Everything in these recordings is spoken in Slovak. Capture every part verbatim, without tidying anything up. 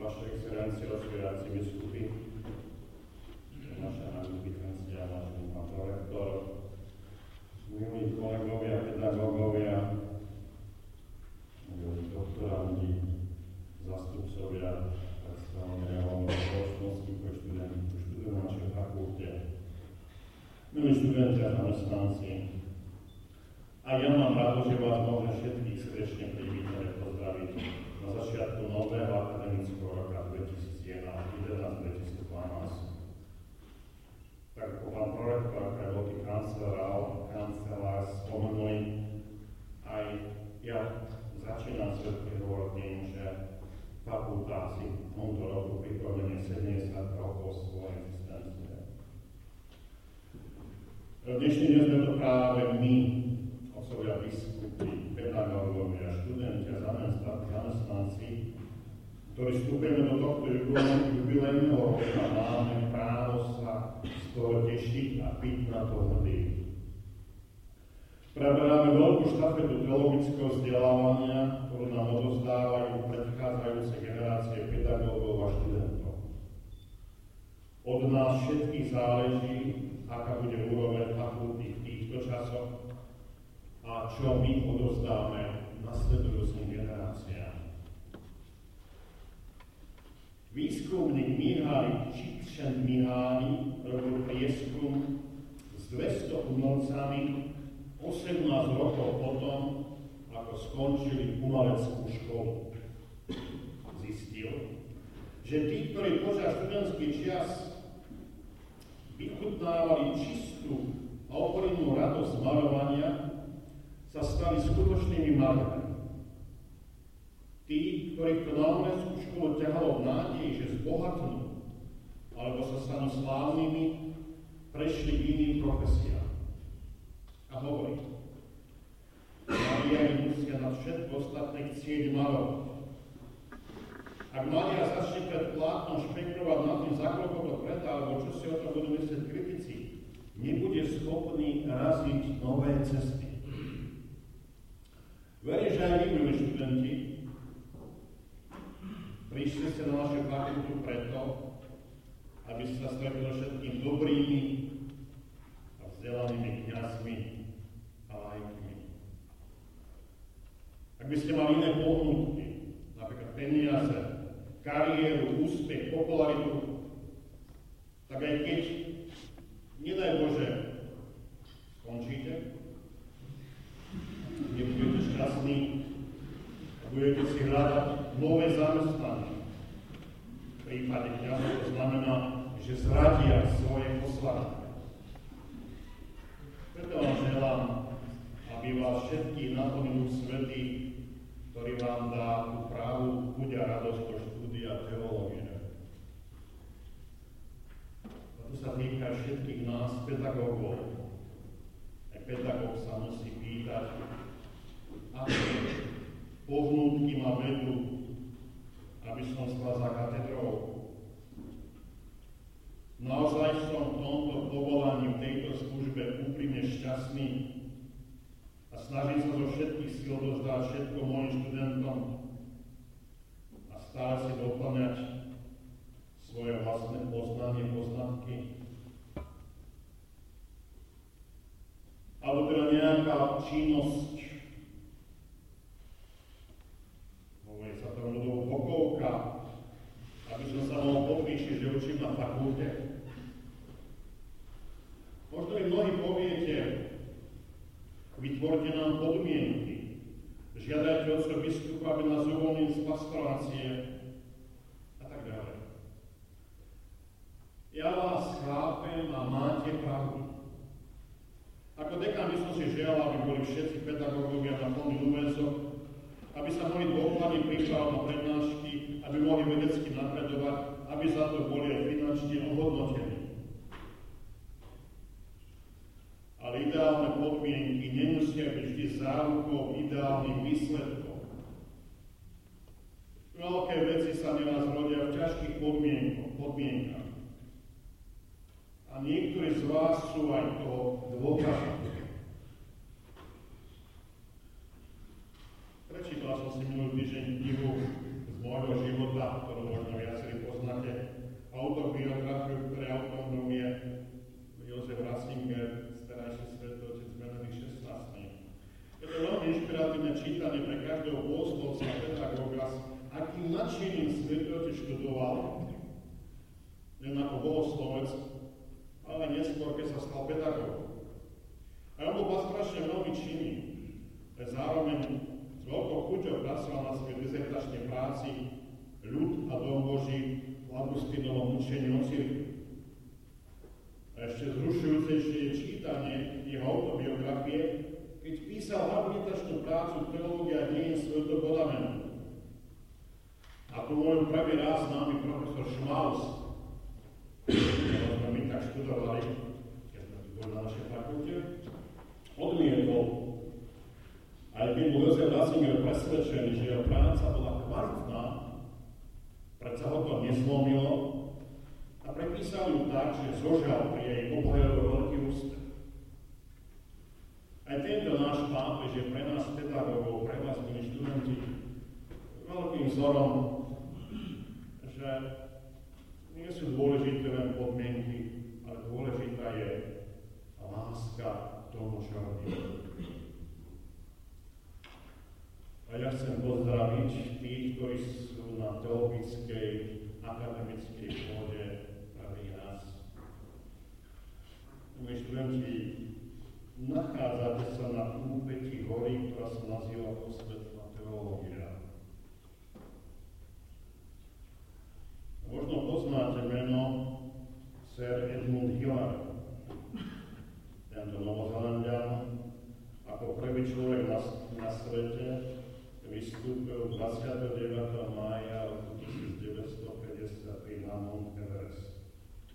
Vaše excelencie, osviedací biskupy, naša archibiskupovia, vážený pán prorektor, milí kolegovia, pedagógovia, milí doktorandi, zastupcovia predstaveného spoločnosti pre študentov, študujú na našej fakulte, milí študenti a zamestnanci. A ja mám rád, že vás môžem všetkých srdečne privítať a pozdraviť na začiatku nového akademického roka dvetisícjedenásť dvetisícdvanásť. Tak ako pán prorektor, ako aj veľký kancelár, kancelár spomenuli, aj ja začínam svoj prihovor tým, že fakulta si v tomto roku pripomenie sedemdesiat rokov svojej existencie. Dnešný deň sme to práve my, otcovia biskupy, pedagógovia, študenti a zamestnanci, ktorí vstupujeme do tohto jubilejného roka, máme právo sa z toho tešiť a byť na to hrdý. Preberáme veľkú štafetu teologického vzdelávania, ktorú nám odovzdávajú predchádzajúce generácie pedagógov a študentov. Od nás všetkých záleží, aká bude úroveň fakulty v týchto časoch a čo my odovzdáme nasledujúcim generáciám. Výskumník Mihály Csikszentmihalyi robil prieskum s dvesto umelcami osemnásť rokov potom, ako skončili umeleckú školu. Zistil, že tí, ktorí počas študentský čas vychutnávali čistú a oporinnú radosť maľovania, sa stali skutočnými maľmi. Tí, ktorých to na umeleckú školu ťahalo v nádeji, že zbohatnú, alebo sa stanú slávnymi, prešli k iným profesiám. A hovorí, maliari musia na všetko ostatné chcieť maľovať. Ak maliar začne pred plátnom špekrovať nad tým, za koľko to predá, alebo čo si o tom budú myslieť kritici, nebude schopný raziť nové cesty. Verím, že aj vy, milí študenti, prišli ste na našu fakultu preto, aby ste sa stretli so všetkým dobrými a vzdelanými kňazmi a laikmi. Ak by ste mali iné pohnutky, napríklad peniaze, kariéru, úspech, popularitu, tak aj keď, nedaj Bože, skončíte, nebudete šťastní a budete si hľadať nové zamestnanie. V prípade kňazov to znamená, že zradia svoje poslanie. Preto vám želám, aby vás všetkých naplnil Svätý, ktorý vám dá tú pravú chuť a radosť do štúdia teológie. A to sa týka všetkých nás, pedagógov. Aj pedagóg sa musí pýtať, aké pohnútky ma vedú, aby som stal za katedrou. Naozaj som v tomto povolaní, v tejto službe úprimne šťastný a snažím sa zo všetkých síl dozdať všetko mojim študentom a stále si doplňať svoje vlastné poznanie, poznatky. Alebo teda nejaká činnosť, hovorí sa tomu do bokovka, aby som sa mohol popíšiť, že učím na fakulte. Možno mi mnohí poviete, vytvorte nám podmienky, žiadajte otcov biskupa, aby nás uvoľnil z pastorácie a tak ďalej. Ja vás chápem a máte pravdu. Ako dekan by som si želal, aby boli všetci pedagógovia na plný úväzok, aby sa mohli dôkladne pripravať na prednášky, aby mohli vedecky napredovať, aby za to boli aj finančne ohodnotení. Ale ideálne podmienky nemusia byť vždy zárukou ideálnych výsledkov. Veľké veci sa neraz rodia v ťažkých podmienkach. A niektorí z vás sú aj toho dôkazom. Prečítal som si minulý týždeň knihu z môjho života autorov možno viacerí poznáte autobiografiu, ktoré autorom je Jozef Ratzinger, starajší svätotec Benedikt šestnásty. Je to veľmi inšpiratívne čítanie pre každého bohoslovca a pedagóga, akým nadšením svätotec študoval, len ako bohoslovec, ale neskôr, keď sa stal pedagógom. A on bol strašne veľmi činný, ale zároveň s veľkou chuťou pracoval na svojej dizertačnej práci Ľud a dom Boží v Augustínovom učení o cirkvi. A ešte zrušujúcejšie je čítanie jeho autobiografie, keď písal habilitačnú prácu Teológia dejín svätého Bodamena. A tu môj pravý raz známy profesor Schmaus, ktorého sme my tak študovali, keď sme tu boli na našej fakulte, odmietol. Aj keď bol Jozef Ratzinger presvedčený, že jeho práca bola kvalitná, predsa ho to nezlomilo a prepísal ju tak, že zožal pri jej obhajobe veľký úspech. Aj tento náš pápež je pre nás pedagógov, pre vás, milí študenti, veľkým vzorom, že nie sú dôležité len podmienky, ale dôležitá je láska tomu, čo robí. A ja chcem pozdraviť tých, ktorí sú na teologickej, akademickej pôde prvý raz. Milí študenti, nachádzate sa na úpetí hory, ktorá sa nazýva posvetná teológia. Možno poznáte meno Sir Edmund Hillary. Tento Novozelanďan ako prvý človek na, na svete vystúpil dvadsiateho deviateho mája roku tisícdeväťstopäťdesiattri na Mount Everest.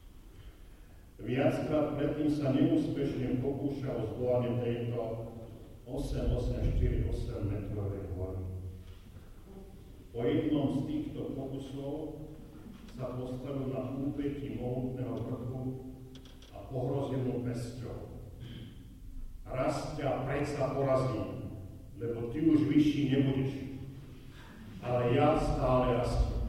Viackrát predtým sa neúspešne pokúšal o zdolanie tejto osem tisíc osemstoštyridsaťosem metrovej hory. Po jednom z týchto pokusov sa postavil na úpetí mohutného vrchu a pohrozil mu pesťou. Raz ťa predsa porazím, lebo ty už vyšší nebudeš, ale ja stále rastiem.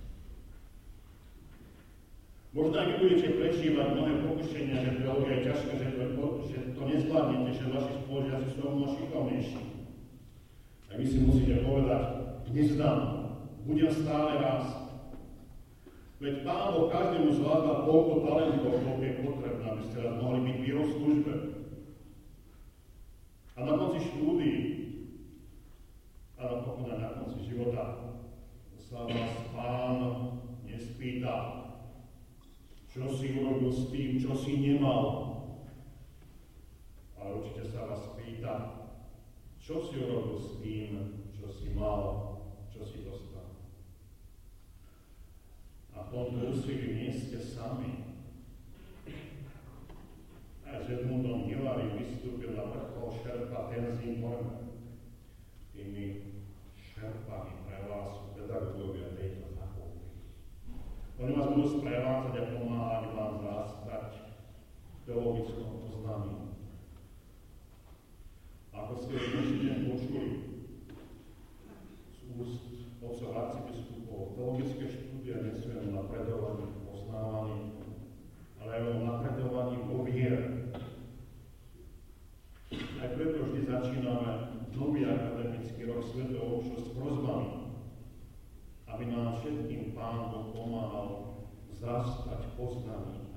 Možno ak budete prežívať mnohé pokušenia, že teológia je ťažké, že to, že to nezvládnete, že vaši spolužiaci sú o mnoho šikovnejší. A vy si musíte povedať, nezdám, budem stále rásť. Veď Pán Boh každému z vás dá toľko talentov, koľko je potrebné, aby ste raz mohli byť v jeho službe. A na konci štúdií, a napokon aj na konci života, sa vás Pán nespýta, čo si urobil s tým, čo si nemal. Ale určite sa vás pýta, čo si urobil s tým, čo si mal, čo si dostal. A v tomto úsilí nie ste sami. Aj s Edmundom Hillary vystúpil na vrchol šerpa Tenzing Norgay. Tými šerpami pre vás sú pedagógovia tejto fakulty. Oni vás budú sprevádzať a pomáhať vám zrastať v teologickom poznaní. Ako ste dnešný deň počuli z úst otcov arcibiskupov, teologické štúdia nie sú len napredovaní v poznávaní, ale aj o napredovaní vo viere. Aj preto vždy začíname nový akademický rok Svätého Omšu s prosbami, aby nám všetkým Pán Boh pomáhal zrastať poznaní